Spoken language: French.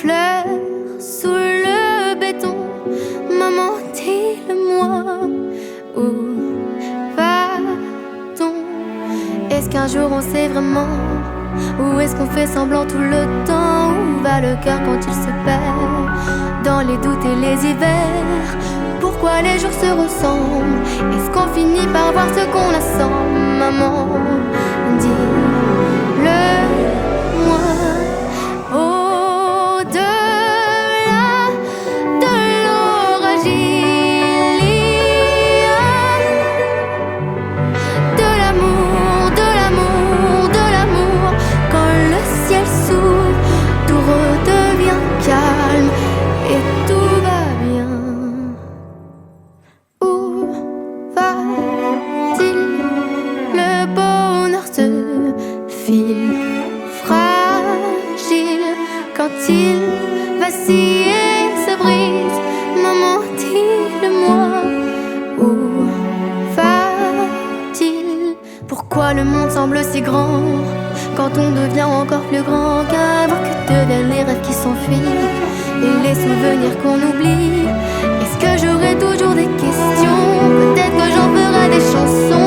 fleurs sous le béton. Maman, dis-le-moi, où va-t-on? Est-ce qu'un jour on sait vraiment? Ou est-ce qu'on fait semblant tout le temps? Où va le cœur quand il se perd dans les doutes et les hivers? Pourquoi les jours se ressemblent? Est-ce qu'on finit par voir ce qu'on assemble? Maman, dis-le-moi. Au-delà de l'orage, il y a de l'amour, de l'amour, de l'amour. Quand le ciel s'ouvre, tout redevient calme et tout va bien. Où va-t-il? Le bonheur se file fragile quand il vacille et se brise. Maman, dis-le-moi, où va-t-il? Pourquoi le monde semble si grand quand on devient encore plus grand? Qu'avoir que deviennent les rêves qui s'enfuient et les souvenirs qu'on oublie? Est-ce que j'aurai toujours des questions? Peut-être que j'en ferai des chansons.